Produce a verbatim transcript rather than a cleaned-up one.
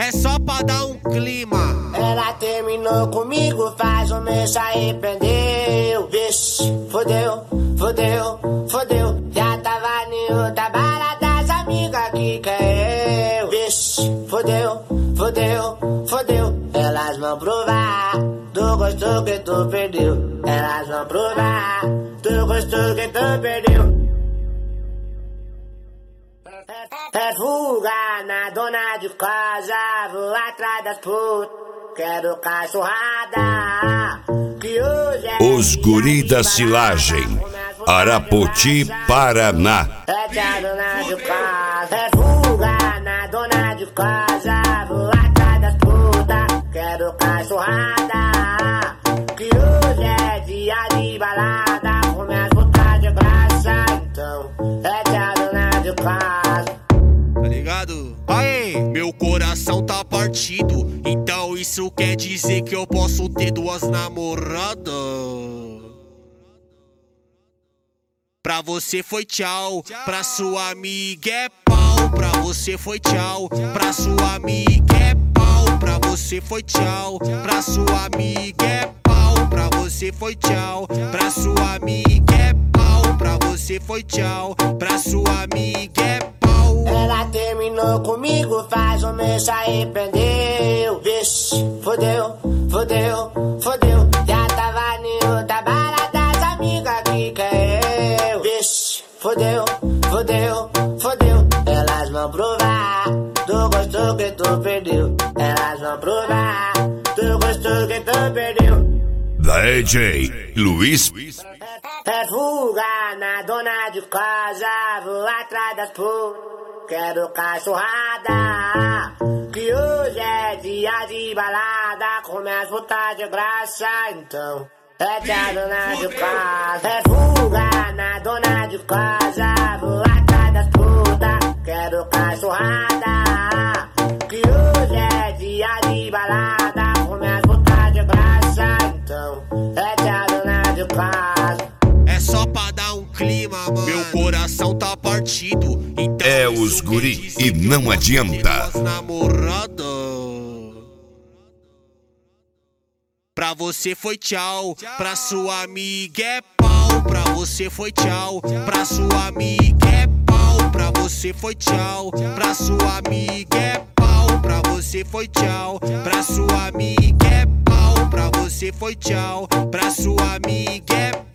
É só pra dar um clima. Ela terminou comigo, faz um mês se arrependeu. Vixe, fodeu, fodeu, fodeu. Já tava em outra balada, as amigas que quer eu. Vixe, fodeu, fodeu, fodeu. Elas vão provar do gosto que tu perdeu. Elas vão provar do gosto que tu perdeu. É fuga na dona de casa, vou atrás das putas, quero cachorrada, que hoje é Os Guri da Silagem, Arapoti, Paraná. É que a dona de casa, é fuga na dona de casa, vou atrás das putas, quero cachorrada, que hoje é dia de balada, com minhas putas de graça, então é que a dona de casa. Tá ligado? Aê, meu coração tá partido, então isso quer dizer que eu posso ter duas namoradas. Pra você foi tchau, pra sua amiga é pau. Pra você foi tchau, pra sua amiga é pau. Pra você foi tchau, pra sua amiga é pau. Pra você foi tchau, pra sua amiga é pau. Pra você foi tchau, pra sua amiga é pau. Ela terminou comigo, faz um mês se arrependeu. Vixe, fodeu, fodeu, fodeu. Já tava em outra balada, as amigas que quer eu. Vixe, fodeu, fodeu, fodeu. Elas vão provar do gosto que tu perdeu. Elas vão provar do gosto que tu perdeu. D J Luiz. É fuga na dona de casa, vou atrás das putas, quero cachorrada, que hoje é dia de balada, com minhas putas de graça, então é que a dona de casa. É fuga na dona de casa, vou atrás das putas, quero cachorrada, que hoje é dia de balada, com minhas putas de graça, então é que a dona de casa. É só pra dar um clima, mano. Meu coração tá partido, então É os Guri e não adianta. Namorada. Pra você foi tchau, pra sua amiga é pau. Pra você foi tchau, pra sua amiga é pau. Pra você foi tchau, pra sua amiga é pau. Pra você foi tchau, pra sua amiga é pau. Pra você foi tchau, pra sua amiga é pau.